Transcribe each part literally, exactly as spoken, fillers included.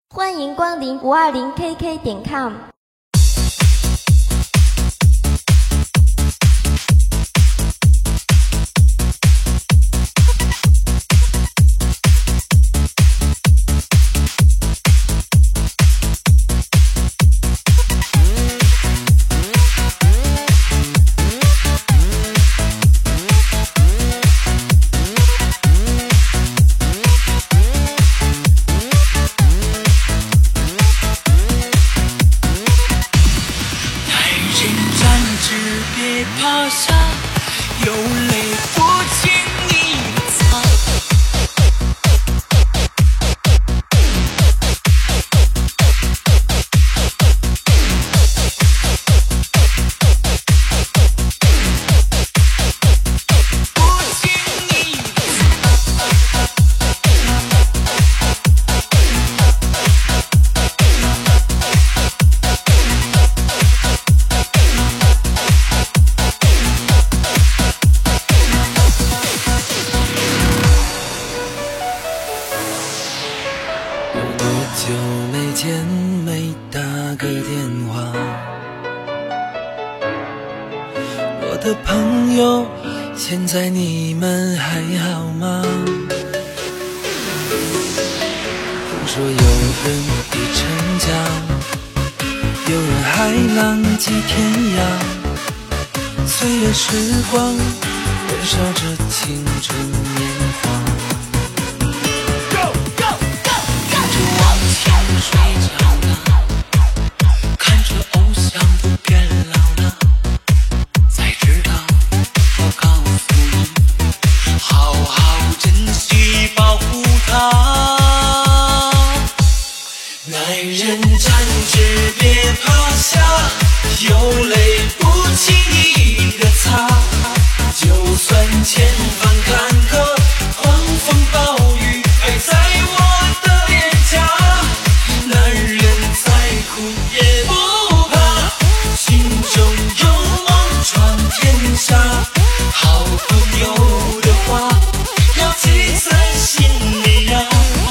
欢迎光临五二零 K K 点 com。 趴下，有泪不轻易地擦。不轻易地久没见，没打个电话。我的朋友，现在你们还好吗？听说有人已成家，有人还浪迹天涯。岁月时光燃烧着青春年华。水长大，看着偶像不变老了，才知道要告诉你，好好珍惜保护它。男人站直别趴下，有泪不轻易地擦。就算前方坎坷，狂风暴雨还在我的脸颊。男人再苦也不怕，心中有梦闯天下。好朋友的话要记在心里呀。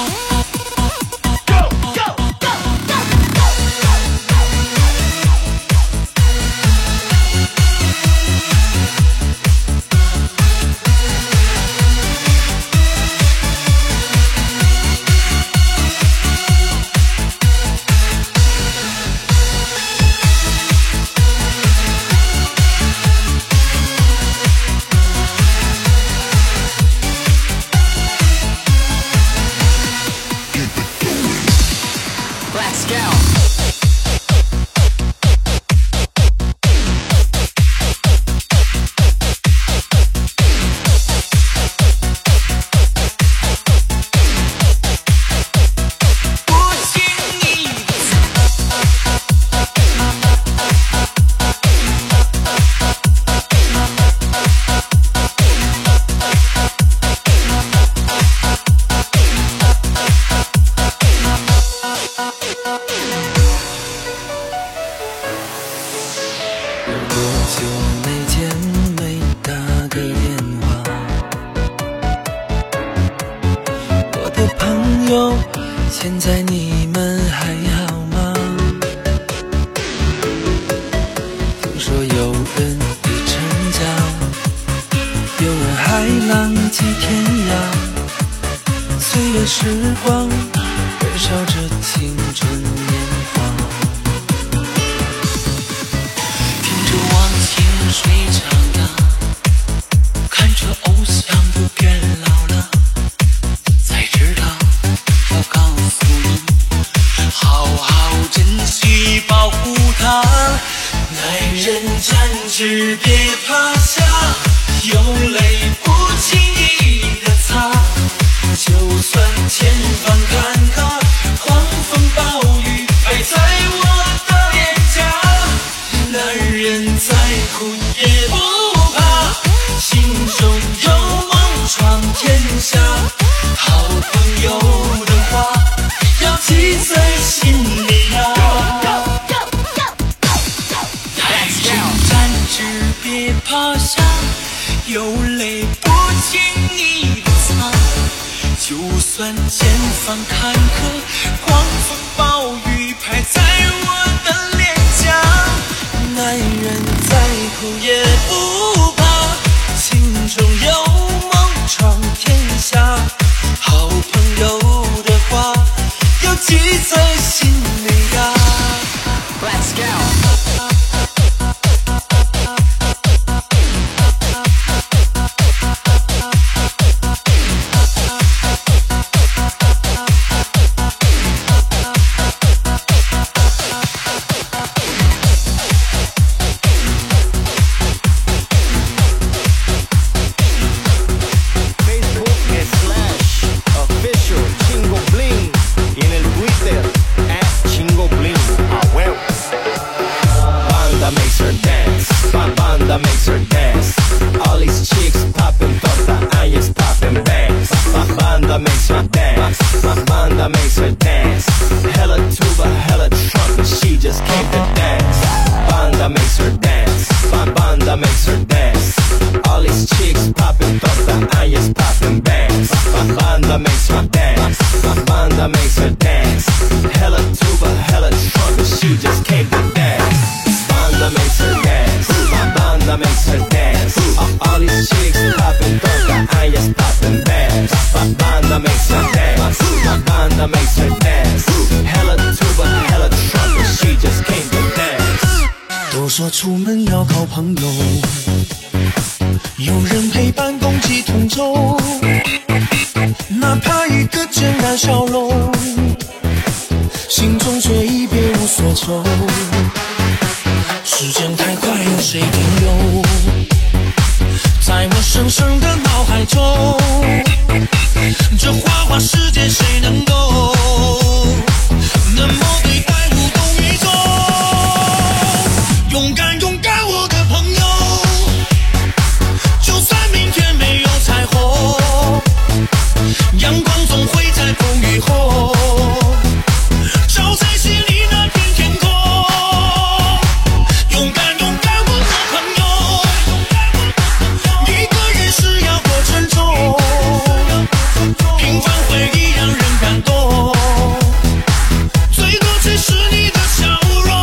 Let's go. 多久没见，没打个电话。我的朋友，现在你们还好吗？听说有人已成家，有人还浪迹天涯。岁月时光燃烧着青春年华。 水长大，看着偶像都变老了，才知道要告诉你，好好珍惜保护它。男人站直别趴下，有泪不轻易地擦。就算前方坎坷，狂风暴雨还在我的脸颊。男人再苦也不怕，心中有梦闯天下。好朋友的话要记在心里呀。男人站直别趴下，有泪不轻易地擦。就算前方坎坷，狂风就记在心里呀。Let's go。 说出门要靠朋友，有人陪伴共济同舟，哪怕一个简单笑容，心中却已别无所求。时间太快，有谁停留在我深深的脑海中？这花花世界谁能懂？那么对待无动于衷。勇敢勇敢我的朋友，就算明天没有彩虹，阳光总会在风雨后照在心里那片天空。勇敢勇敢我的朋友，一个人是要过程中，平凡回忆让人感动，最多只是你的笑容。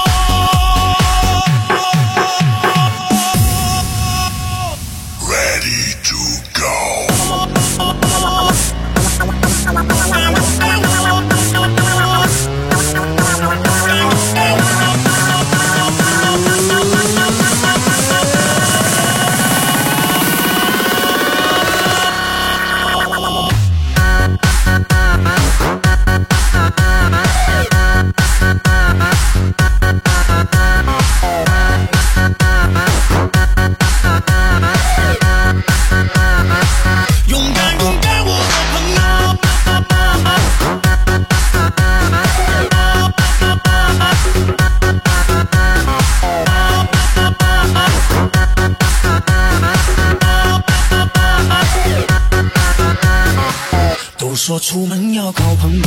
说出门要靠朋友，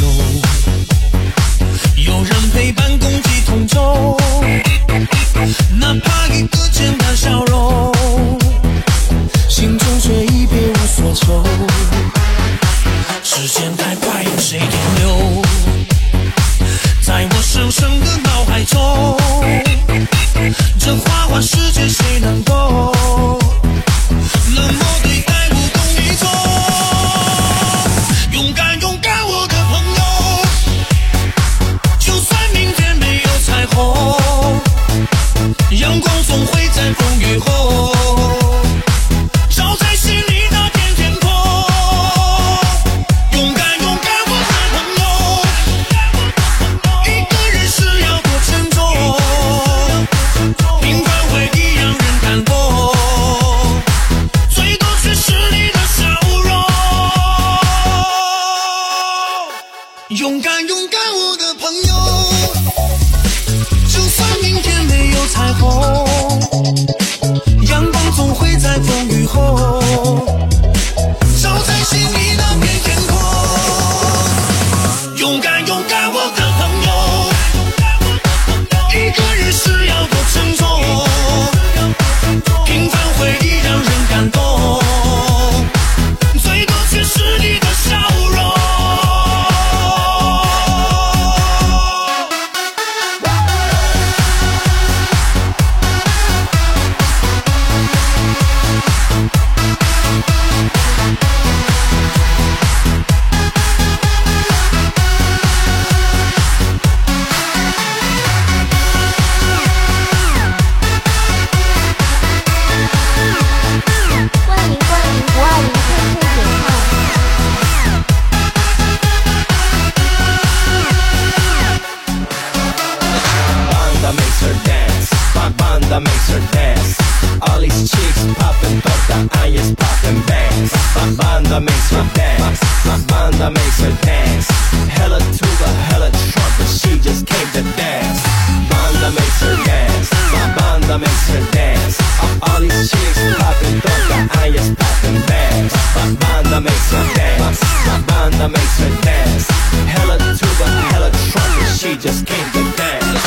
有人陪伴共济同舟，哪怕一个简单笑容，心中却已别无所求。时间太快，有谁停留在我深深的脑海中？这花花世界谁能懂？那么对待无动于衷。勇敢勇敢 her dance. My banda makes her dance. Hella tuba, hella trumpet, she just came to dance. Banda makes her dance. My banda makes her dance. All these chicks popping tonka, I just popping bags. My banda makes her dance. My banda makes her dance. Hella tuba, hella trumpet, she just came to dance.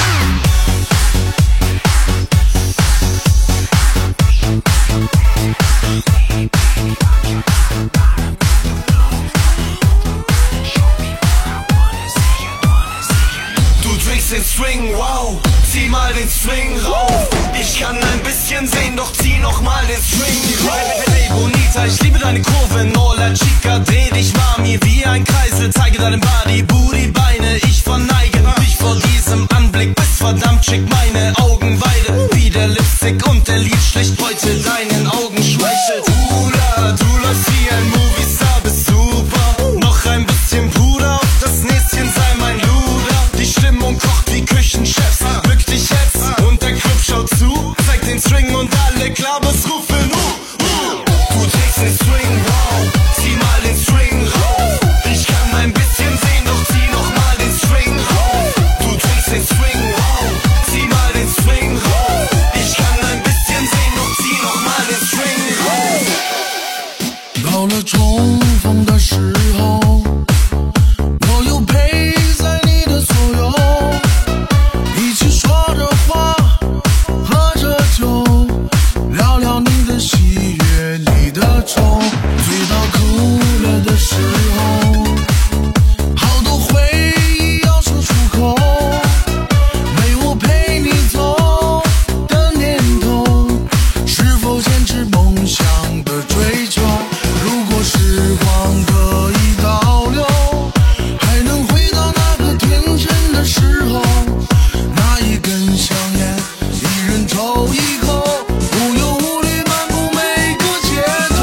Den Swing, wow, zieh mal den Swing rauf. Ich kann ein bisschen sehen, doch zieh noch mal den Swing rauf. Hey Bonita, ich liebe deine Kurven, Hola Chica, dreh dich Mami wie ein Kreisel, zeige deinen Body, Booty, Beine, ich verneige mich vor diesem Anblick, bist verdammt schick, meine Augenweide, wie der Lipstick und der Lidstrich heute deinen Augen schmeichelt. Hula, du läufst wie ein Moviestar, bist super, noch ein bisschen Puder auf das Näschen, sei mein Luder, die Stimmung kocht wie Küchenchefs, bück dich jetzt und der Club schaut zu, zeig den String und alle Klabers rufen uh, uh. Du trägst den Swing, wow, zieh mal den String rauf. Ich kann ein bisschen sehen, doch zieh noch mal den String rauf. Du trägst den Swing, wow, zieh mal den Swing rauf. Ich kann ein bisschen sehen, doch zieh noch mal den String rauf. 到了重逢的时候，我又陪在你的左右，一起说着话，喝着酒，聊聊你的喜悦，你的愁。醉到哭了的时候，好多回忆要说出口，没我陪你走的念头，是否坚持梦想的追求？如果时光可以倒流，还能回到那个天真的时候，拿一根香烟，一人抽一口，无忧无虑漫步每个街头。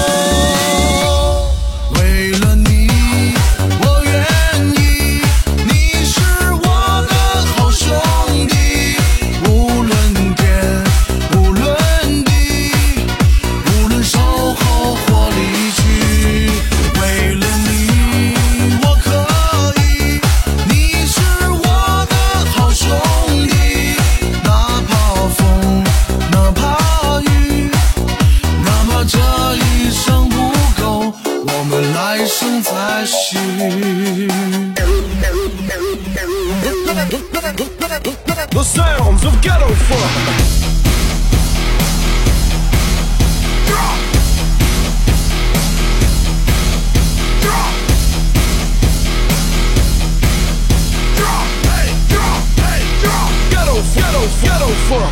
为了你，我愿意，你是我的好兄弟，无论天，无论地，无论守候或离去。为了你，我可以，你是我的好兄弟，哪怕风，哪怕雨，哪怕这一生不够，我们来生再续。 The sounds of ghetto funk. Ghetto, ghetto, ghetto funk.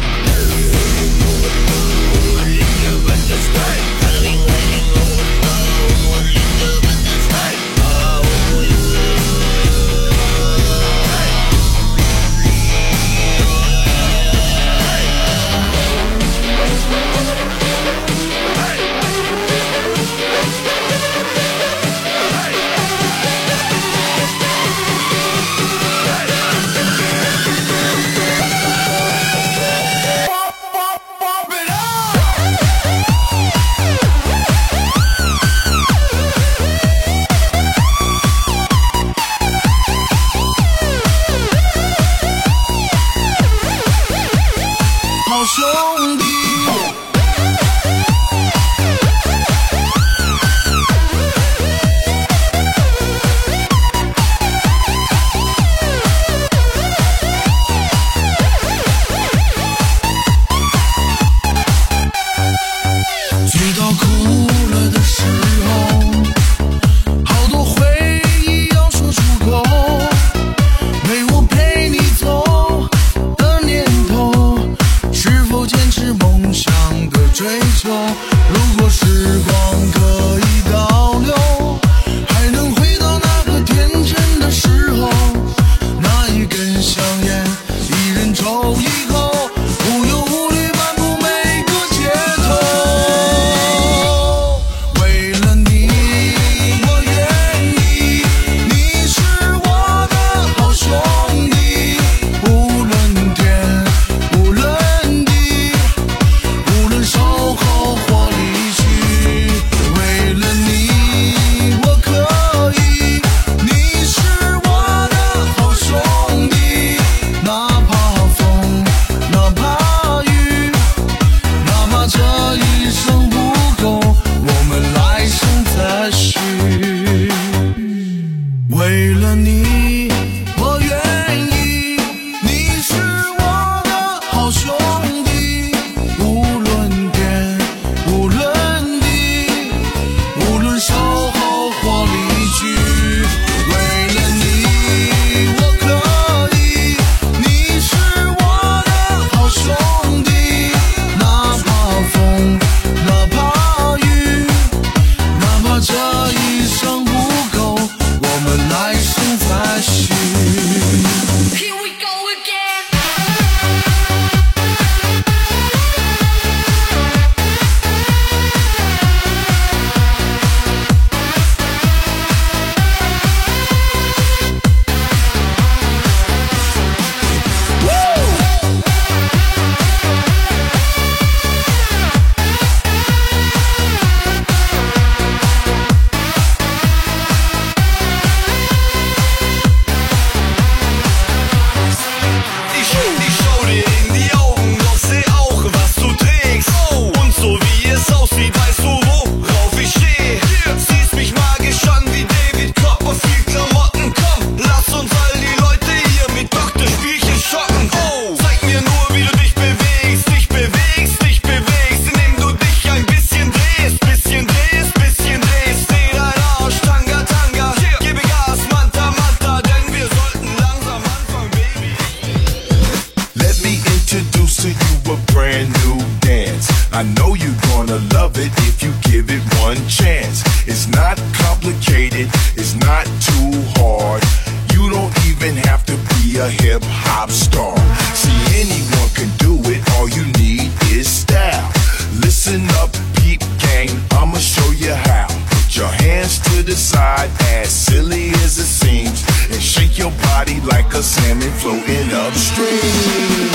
be a hip-hop star. See, anyone can do it, all you need is style. Listen up, peep gang, I'ma show you how. Put your hands to the side, as silly as it seems, and shake your body like a salmon floating upstream.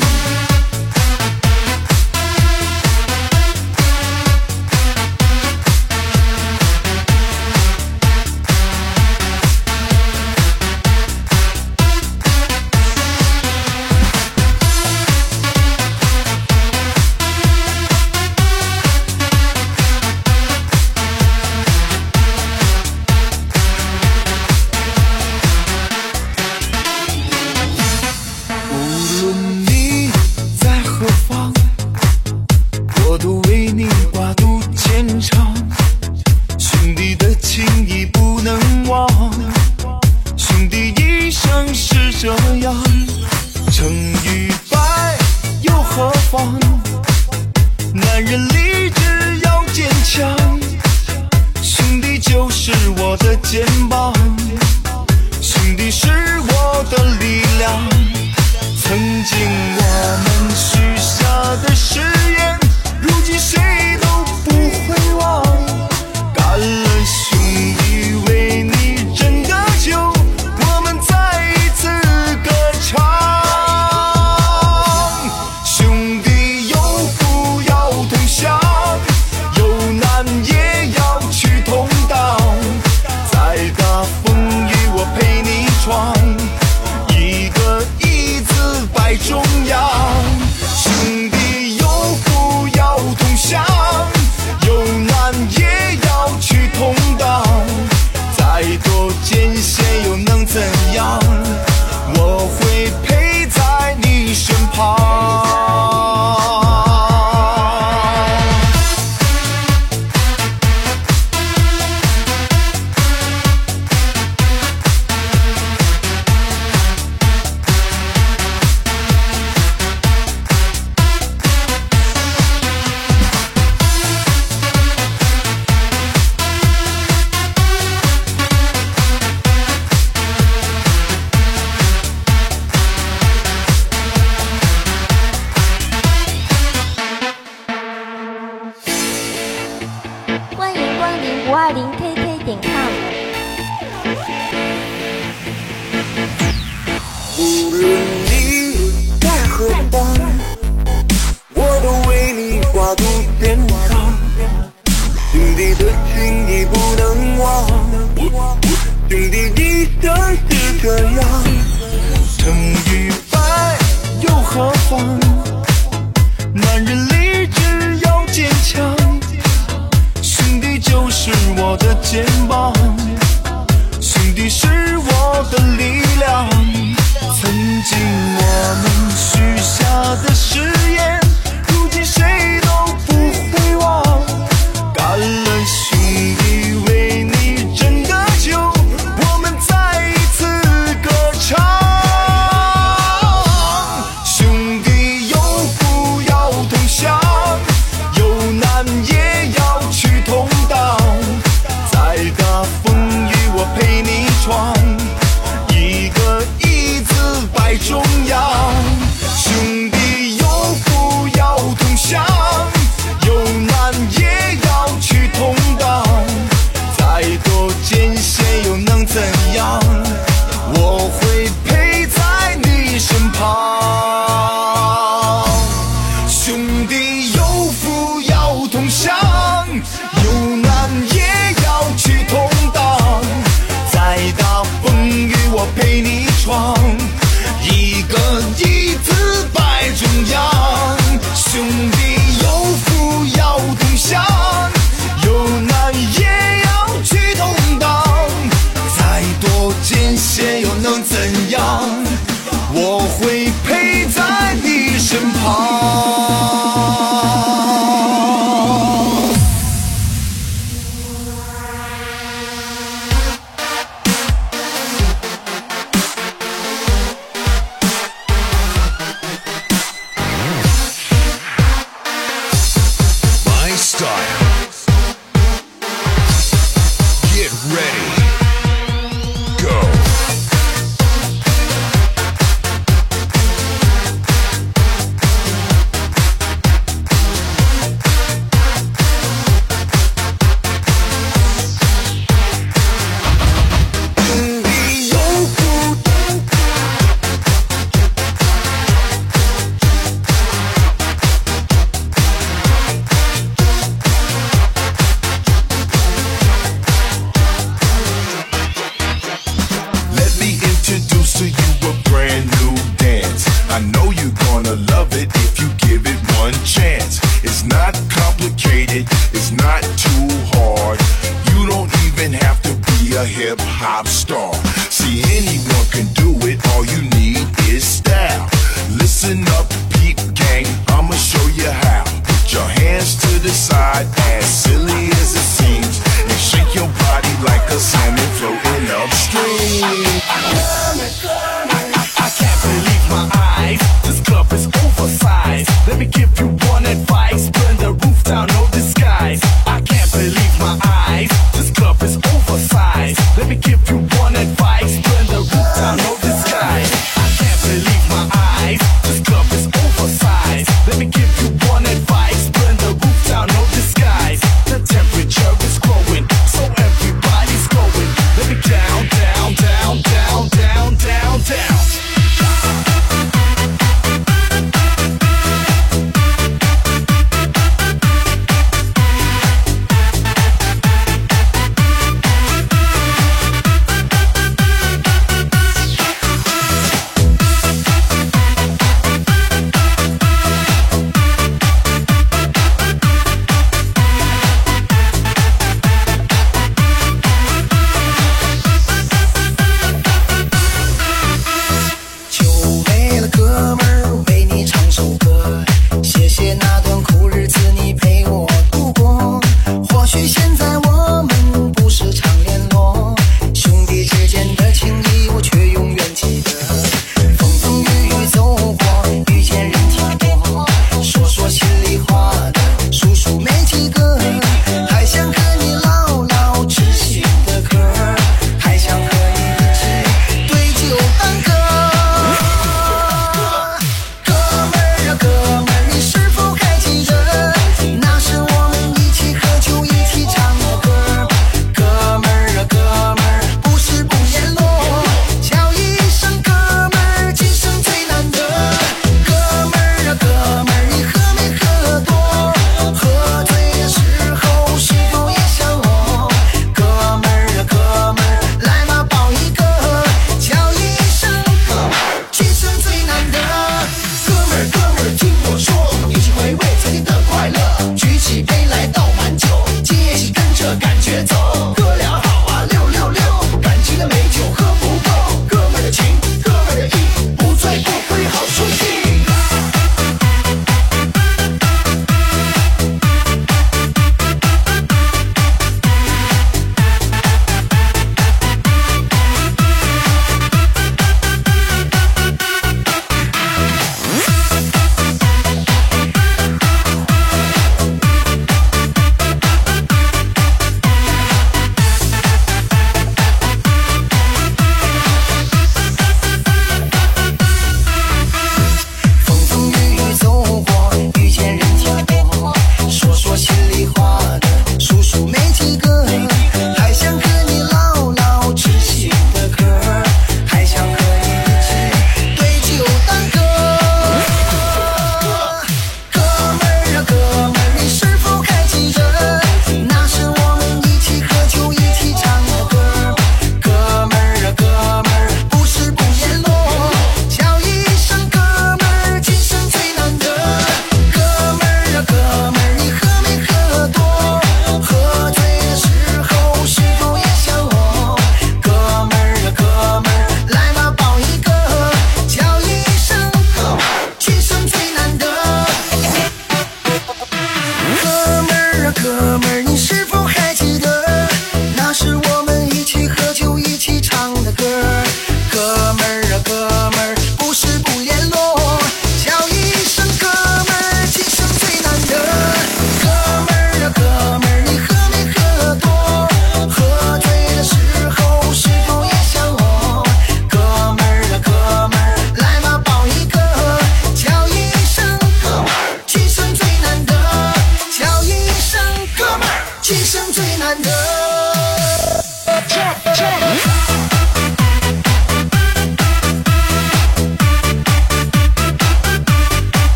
五二零 K K 点 com。 无论你在何方，我都为你挂渡天长。兄弟的情谊不能忘，兄弟一生是这样。成与败又何妨？男人立志要坚强。兄弟就是我的肩膀，兄弟是我的力量。曾经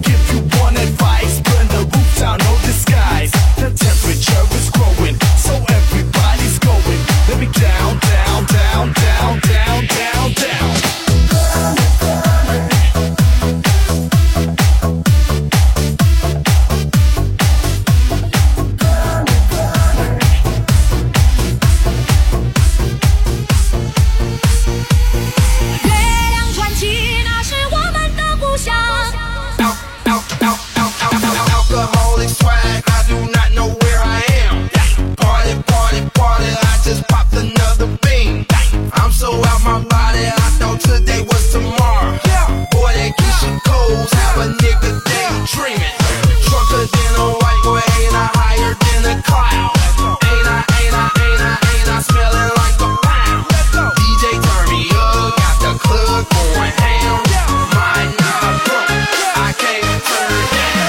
give you one advice. Burn the roof down, no disguise. The temperature is growing, so everybody's going. Let me down, down, down, down, down, down, down. Alcoholic swag, I do not know where I am. Party, party, party, I just popped another bean. I'm so out my body, I thought today was tomorrow. Boy, that Keisha Coles have a nigga daydreaming. Drunker than a white boy, ain't I higher than a cloud? Ain't I, ain't I, ain't I, ain't I smelling like a pound? D J turn me up, got the club going ham. My knob broke, I can't turn down.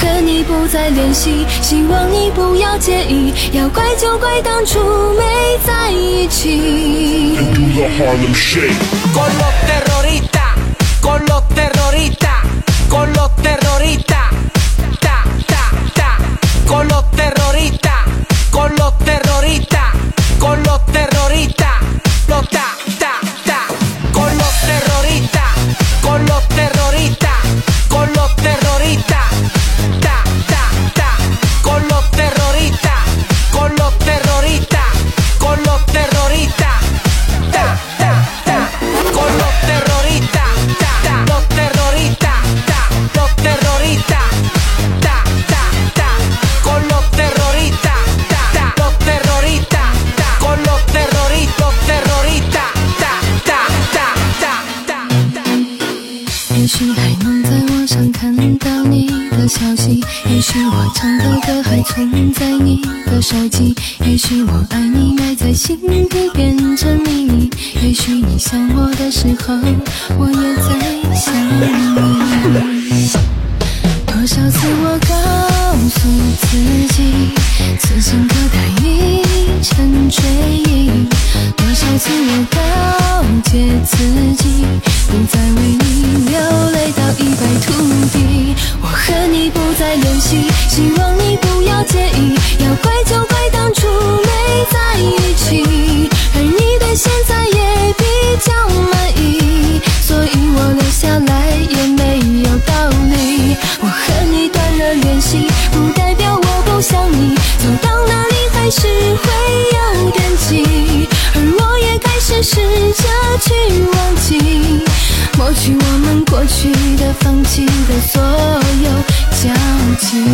和你不再联系，希望你不要介意，要怪就怪当初没在一起。 Do the Harlem Shake. Con los terroristas, con los terroristas, con los terroristas, ta, ta, ta, con los terroristas, con los terroristas, con los terroristas, los ta, ta, ta, con los terroristas, con los terroristas, con los terroristas, ta, ta, ta, con los terroristas, con los terroristas, con los terroristas, ta, ta, ta, con los terroristas, ta, ta, los terroristas, ta, los terroristas, ta, ta, ta, con los terroristas, ta, ta, los terroristas, ta, con los terroristas, los terroristas, ta, ta, ta, ta, ta, ta. 也许还能在网上看到你的消息，也许我唱的歌还存在你的手机，也许我爱你埋在心底变成秘密，也许你想我的时候，我也在想你。多少次我告诉自己，此情可待已成追忆，多少次我告诫自己，不再为你流泪到一败涂地。我和你不再联系，希望你不要介意，要怪就怪当初没在一起，而你对现在也比较满意，所以我留下来也没有道理。我和你断了联系，不代表我不想你，走到哪里还是会有惦记，而我也开始试着去忘记，抹去我们过去的、放弃的所有交集。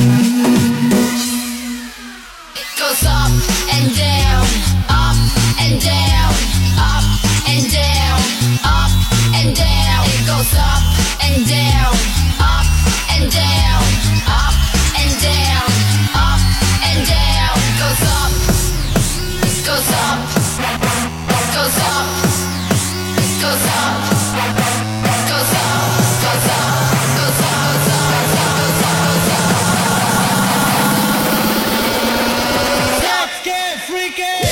Goes up and down, up and down, up and down, up and down. It goes up and down, up and down, up and down, up and down. Goes up, goes up, goes up, goes up, goes up, goes up, goes up, goes up, goes up. Let's get freaky.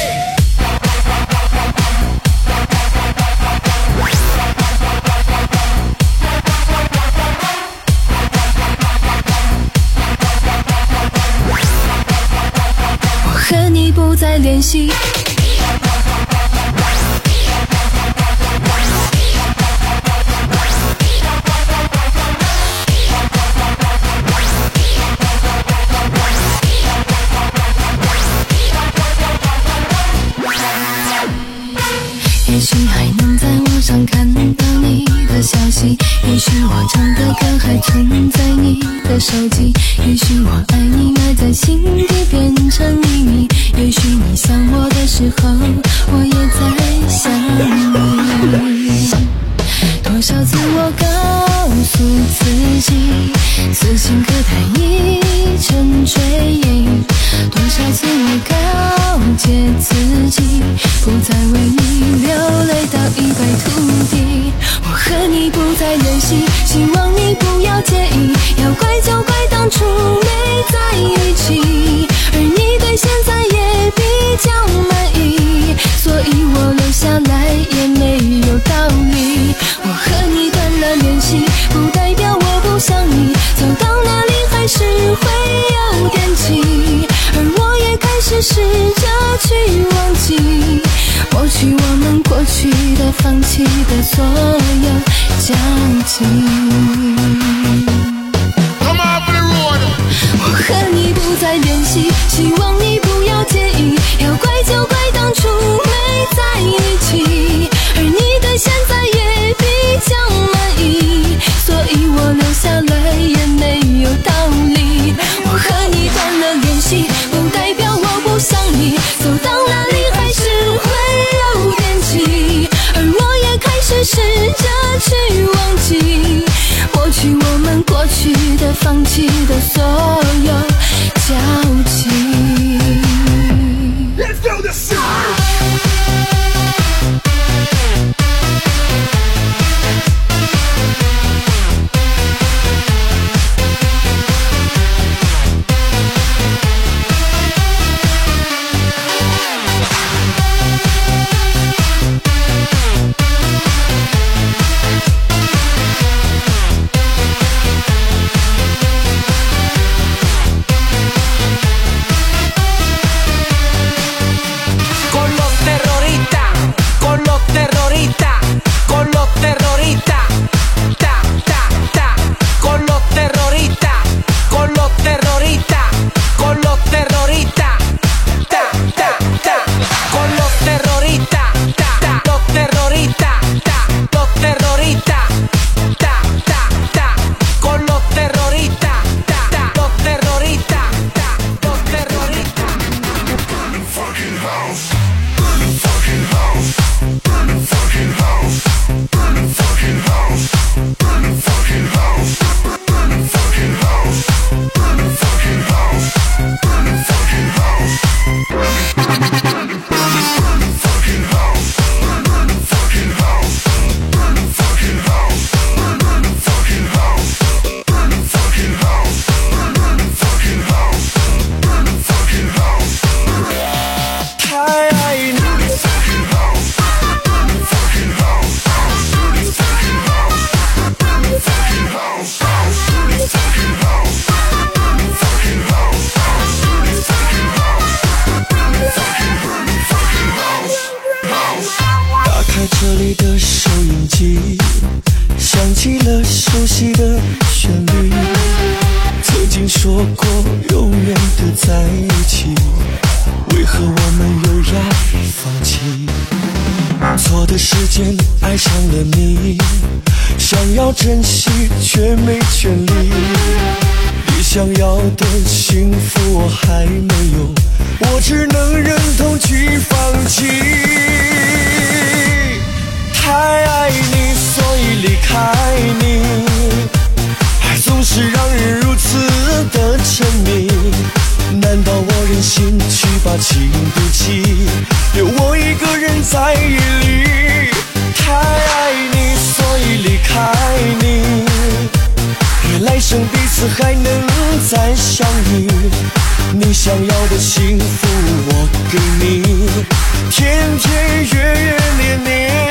我和你不再联系。也许还能在网上看到你的消息，也许我唱的歌还存在你的手机，也许我爱你埋在心底变成秘密，也许你想我的时候，我也在想你。多少次我告诉自己，此情可待已成追忆，多少次我告诫自己，不再为你流泪到一败涂地。我和你不再联系，希望你不要介意，要怪就怪当初没在一起，而你对现在也比较满意，所以我留下来也没有道理。我和你断了联系，不代表我不想你，走到哪里还是会有惦记，而我也开始试着去忘记，抹去我们过去的、放弃的所有交集。我和你不再联系，希望你不要介意，要怪就怪当初没在一起，而你对现在也比较满意，所以我留下来也没有道理。我和你断了联系，不代表我不想你，走到哪里还是会有惦记，而我也开始试着去忘记，抹去我们过去的、放弃的所有交集。 Let's do this shit. 永远的在一起，为何我们又要放弃？错的时间爱上了你，想要珍惜却没权利，你想要的幸福我还没有，我只能忍痛去放弃。太爱你，所以离开你，爱总是让人如此的沉迷，难道我忍心去把情丢弃，留我一个人在夜里？太爱你，所以离开你，愿来生彼此还能再相遇，你想要的幸福我给你，天天月月年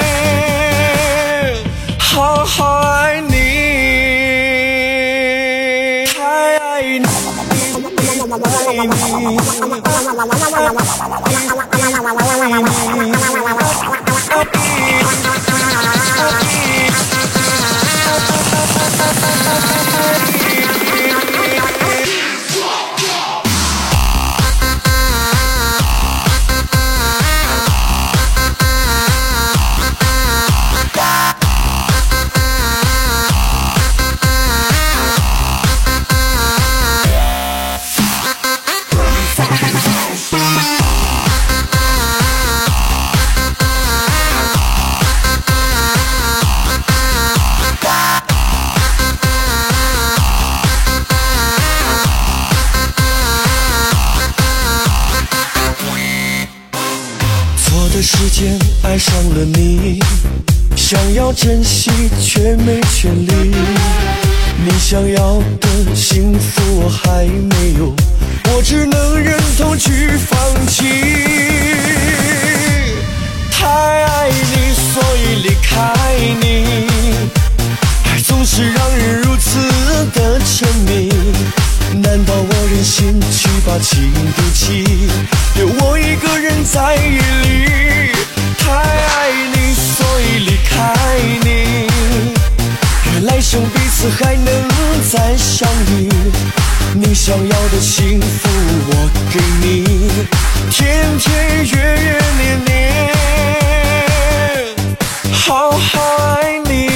年好好爱你。太爱你，爱你，时间爱上了你，想要珍惜却没权利，你想要的幸福我还没有，我只能忍痛去放弃。太爱你，所以离开你，爱总是让人如此的沉迷，难道我忍心去把情丢弃，留我一个人在夜里？太爱你，所以离开你，愿来生彼此还能再相遇，你想要的幸福我给你，天天月月年年好好爱你。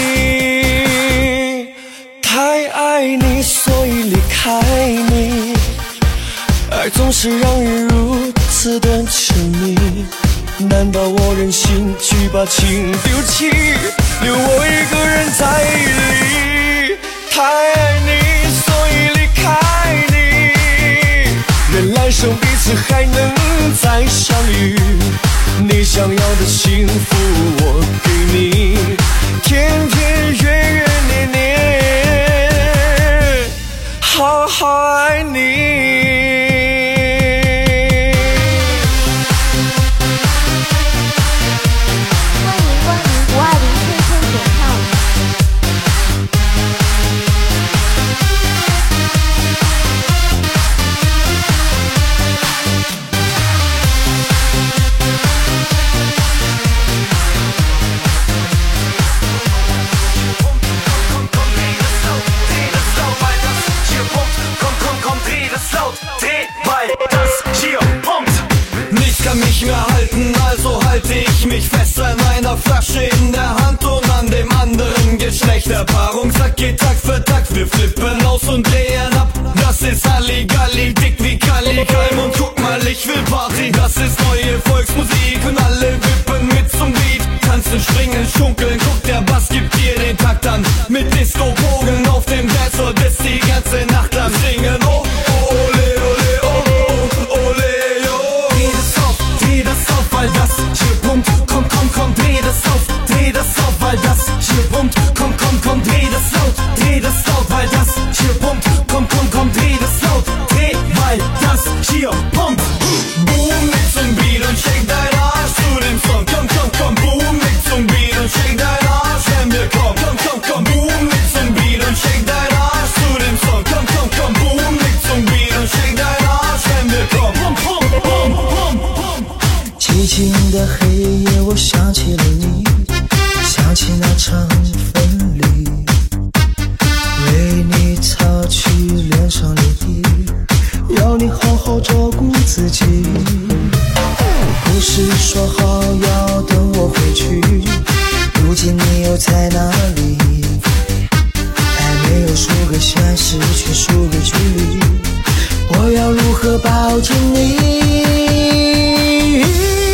太爱你，所以离开你，爱总是让人如此的沉迷，难道我忍心去把情丢弃，留我一个人在夜里？太爱你，所以离开你，愿来生彼此还能再相遇，你想要的幸福我给你，天天月月年年好好爱你。 Mich mehr halten, also halte ich mich fest an einer Flasche in der Hand und an dem anderen Geschlecht. Der Paarungsakt geht Tag für Tag, wir flippen aus und drehen ab. Das ist Halligalli, dick wie Kallikheim und guck mal, ich will Party. Das ist neue Volksmusik und alle wippen mit zum Beat. Tanzen, springen, schunkeln, guck, der Bass gibt dir den Takt an. Mit Disco-Pogeln auf dem Dance, bis die ganze Nacht lang singen. Oh, oh, ole, ole, oh, oh, ole, oh. Dreh das auf, dreh das auf, weil das hier pumpt. Komm, komm, komm, dreh das auf, dreh das auf, weil das hier pumpt. Komm, komm, komm, dreh das laut, dreh das laut, weil das hier pumpt. Komm, komm, komm, dreh das laut, dreh, weil das hier pumpt. Boom mit zum Beat und shake dein Arsch zu dem Song. Komm, komm, komm, boom mit zum Beat und shake dein Arsch, wenn wir kommen. Komm, komm, komm, boom mit zum Beat und shake dein Arsch zu dem Song. Komm, komm, komm, boom mit zum Beat und shake dein Arsch, wenn wir kommen. Pum, pum, pum, pum, pum. 寂静的黑夜，我想起了你，想起那场分离，为你擦去脸上泪滴， 要你好好照顾自己。不是说好要等我回去，如今你又在哪里？还没有数个现实，却数个距离，我要如何抱紧你？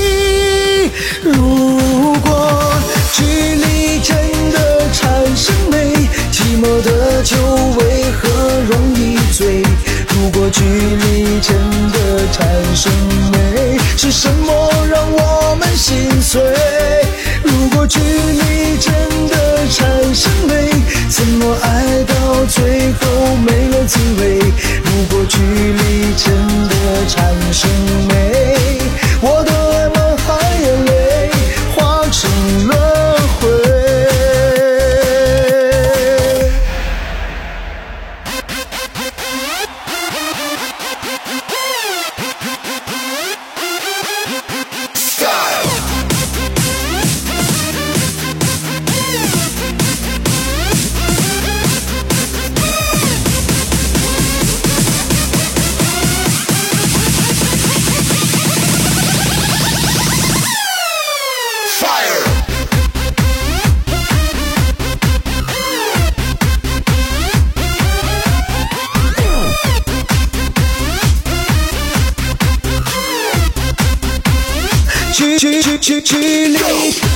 如果距离真的产生美，寂寞的酒为何容易醉？如果距离真的产生美，是什么让我们心碎？如果距离真的产生美，怎么爱到最后没了滋味？如果距离真的产生美，我的爱满含眼泪，化成轮回。距距距距距离。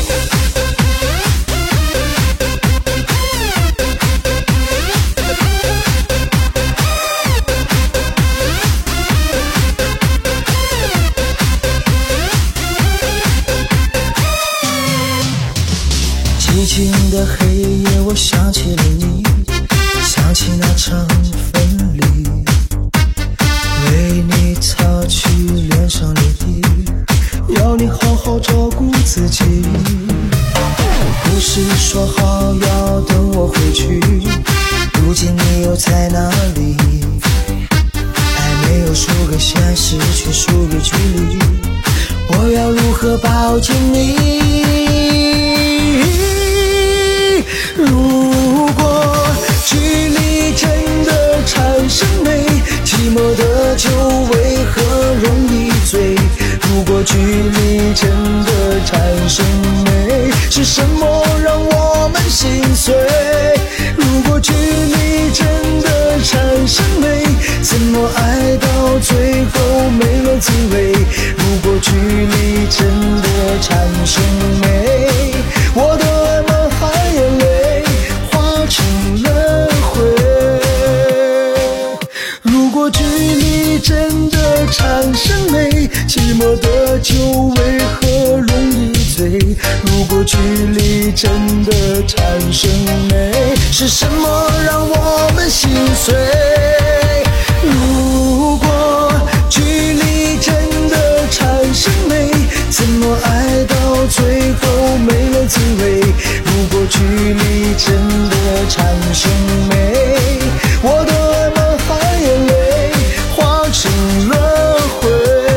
寂静的黑夜，我想起了你，想起那场分离，为你擦去脸上泪滴，要你好好照顾自己。不是说好要等我回去，如今你又在哪里？还没有数个现实，却数个距离，我要如何抱紧你？如果距离真的产生美，寂寞的酒为何容易醉？如果距离真的产生美，是什么让我们心碎？如果距离真的产生美，怎么爱到最后没了滋味？如果距离真的产生美，我的爱满含眼泪，化成轮回。如果距离真的产生美，寂寞的酒为何容易醉？如果距离真的产生美，是什么让我们心碎？如果距离真的产生美，怎么爱到最后没了滋味？如果距离真的产生美，我的爱满含眼泪，化成轮回。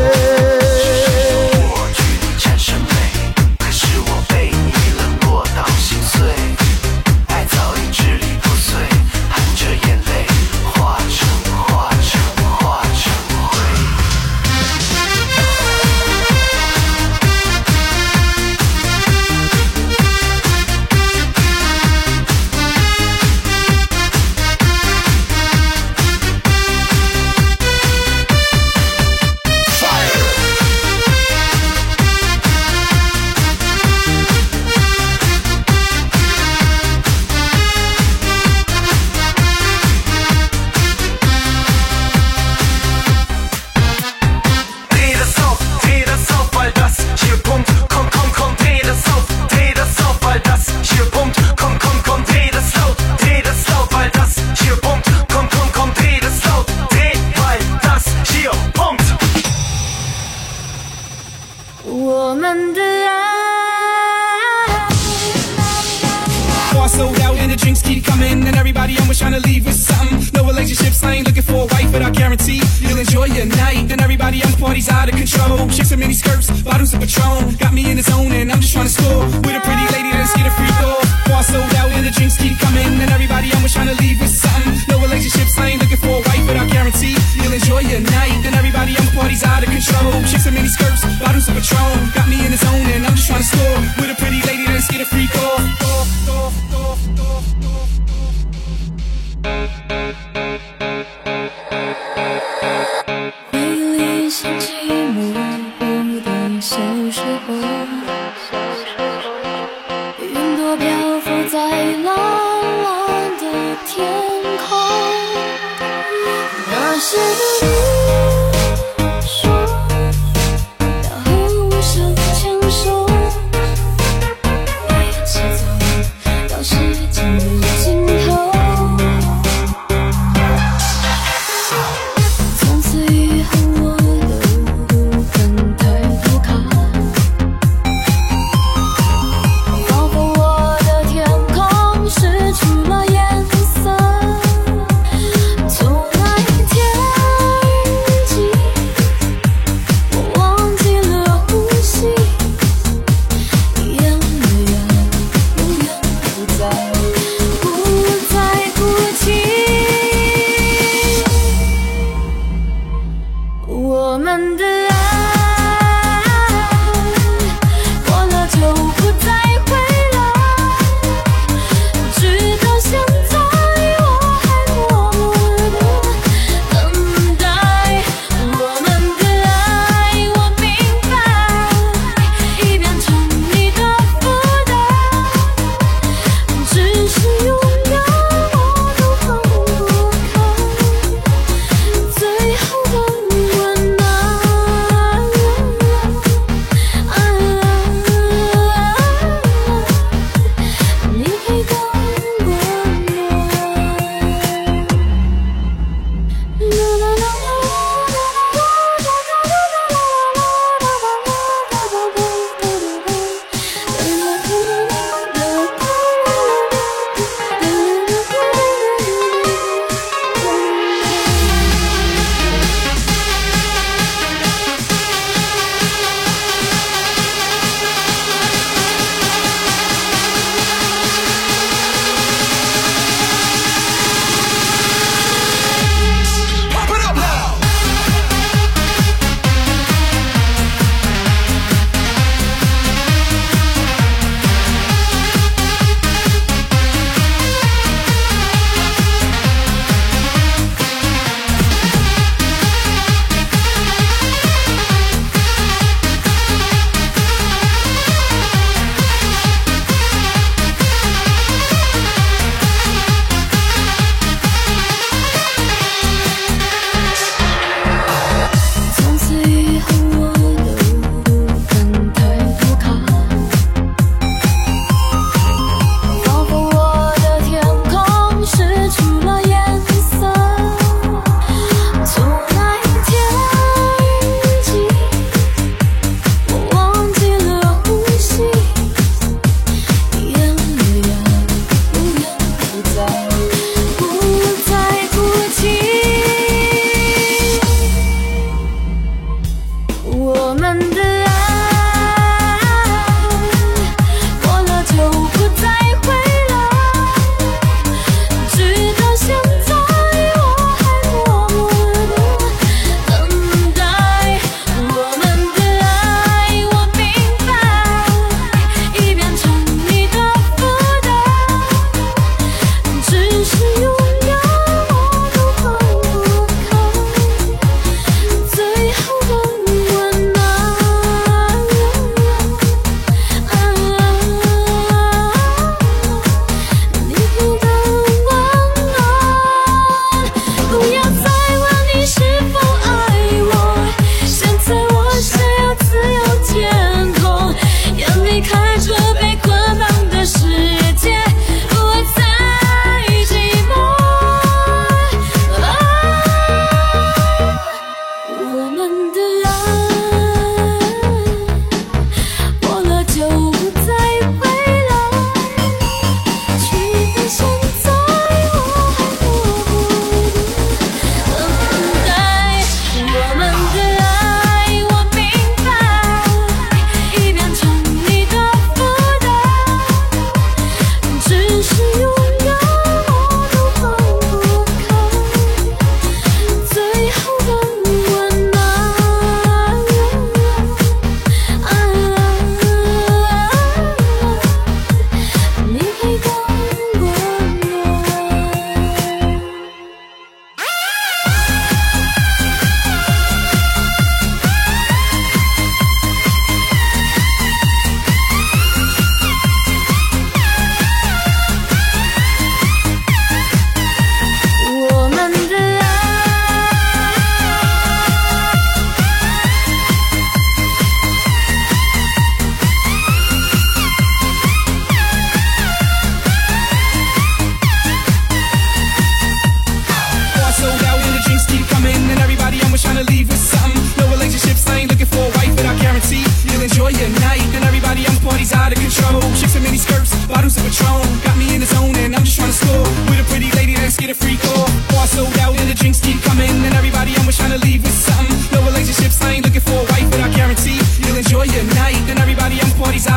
我们的爱 Bar sold out and the drinks keep coming, and everybody almost trying to leave with something. No relationships, I ain't looking for a wife, but I guarantee you'll enjoy your night. And everybody else party's out of control. Chicks in mini skirts, bottles of Patron, got me in the zone and I'm just trying to score with a pretty lady that's get a free throw. Bar sold out and the drinks keep coming, and everybody almost trying to leave with something. No relationships, I ain't looking for a wife, but I guarantee you'll enjoy your night. body's out of control. Chicks in mini skirts, bottles of Patron. Got me in the zone and I'm just trying to score. With a pretty lady, let's get a freak off. 没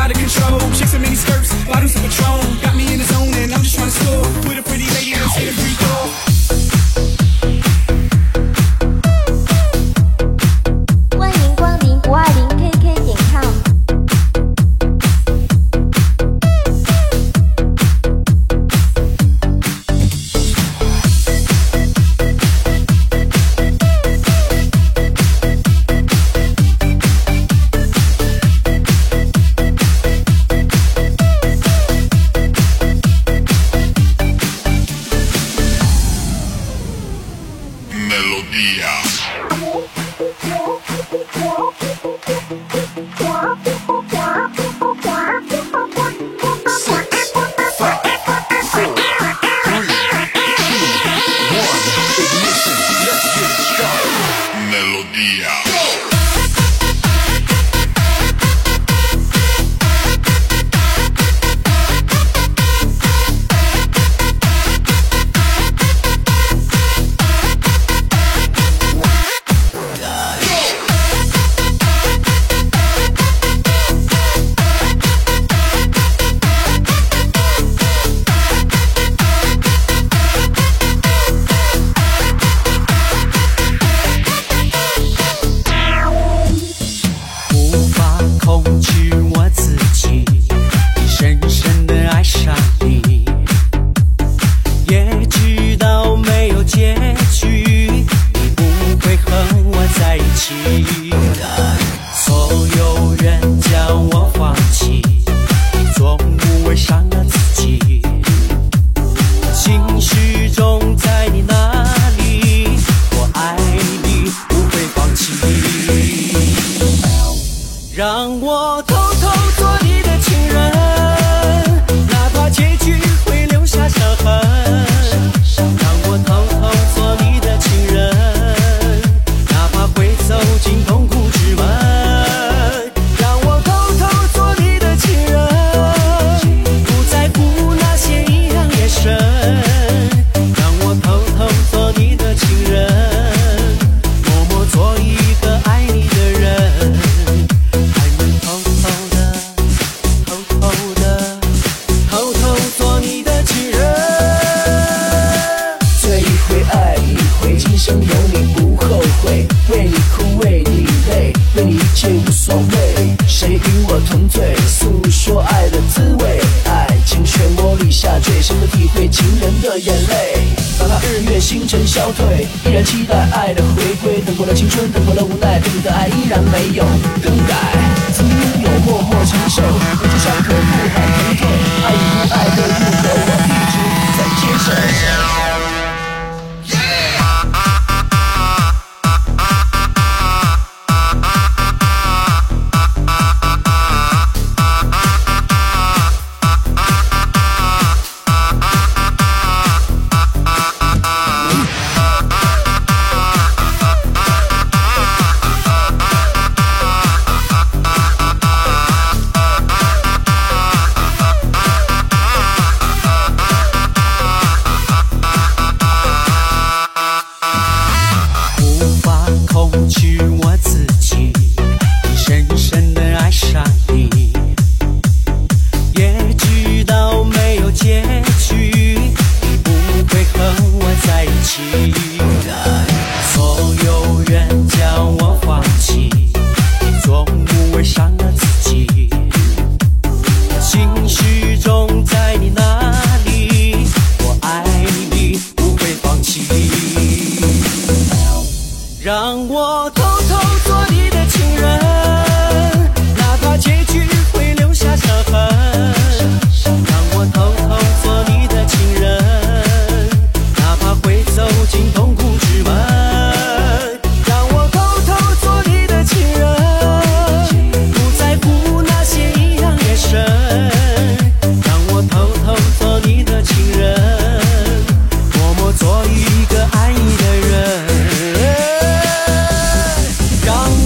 out of control. Chicks in mini skirts, bottles of Patron. Got me in the zone and I'm just trying to score with a pretty lady that's hit a free throw. 欢迎光临五二零 K K 点 com。 让我偷偷做你的情人，哪怕结局会留下伤痕。让我偷偷做你的情人，哪怕会走进痛苦之门。让我偷偷做你的情人，不在乎那些异样眼神。让我偷偷做你的情人，默默做一个爱你的人。 为你哭，为你累，对你一切无所谓。谁与我同醉，诉说爱的滋味？爱情漩涡里下坠，深刻体会情人的眼泪。哪怕日月星辰消退，依然期待爱的回归。等过了青春，等过了无奈，对你的爱依然没有更改。曾经拥有，默默承受，忍住伤口，不喊疼痛。爱与不爱的入口，我一直在接受。所有人将我放弃，你总无畏伤了自己。情绪中在你那里，我爱你不会放弃。让我偷偷做你的情人，哪怕结局会留下伤痕。让我偷偷做你的情人，哪怕会走进痛苦之门。让我偷偷做你的情人，不在乎那些异样眼神。让我偷偷做你的情人，默默做一个爱你的人。让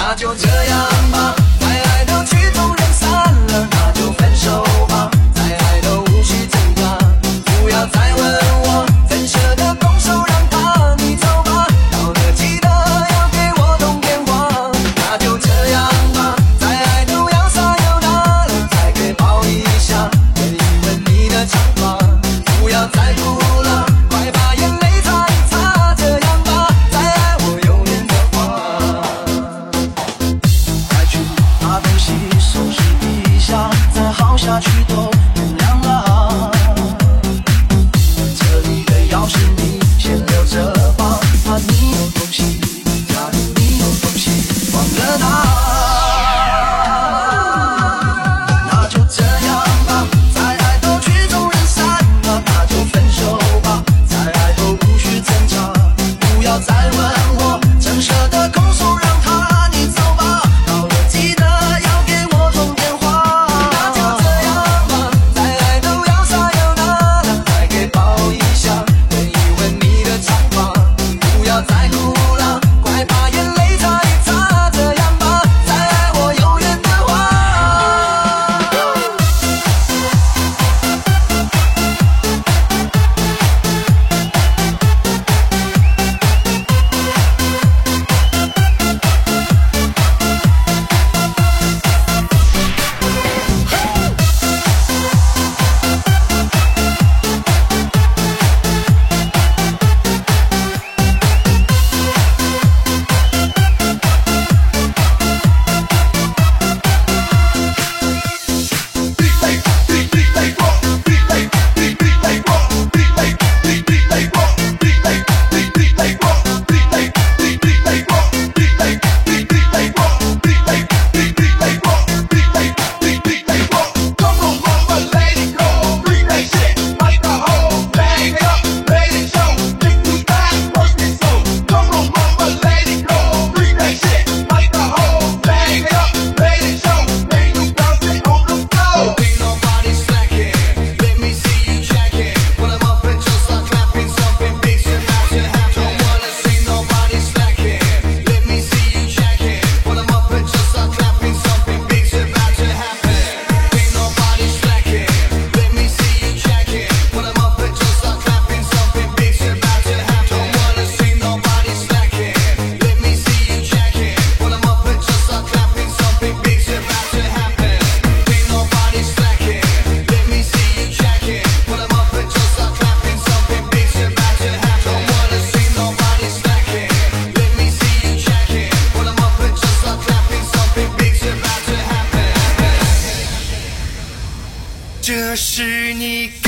那就这样吧，再爱都曲终人散了，那就分手吧，再爱都无需挣扎，不要再问我，怎舍得空手让他你走吧，到了记得要给我通电话，那就这样吧，再爱都要撒又那了，再给抱一下，吻一吻你的长发，不要再哭了，快把眼泪擦一擦，这样吧，再爱我永远的话，快去把东西收拾一下，再好下去都天亮了，这里的钥匙你先留着吧，怕你有东西，假如你有东西忘了拿，那就这样吧，再爱都曲终人散了，那就分手吧，再爱都无需挣扎，不要再问我，真舍得空手让他你走吧，到了记得要给我通电话，那就这样吧，再爱都要撒又那了，再给抱一下，吻一吻你的长发，不要再哭了，快把眼泪擦一擦，这样吧，再爱我永远的话。 这是你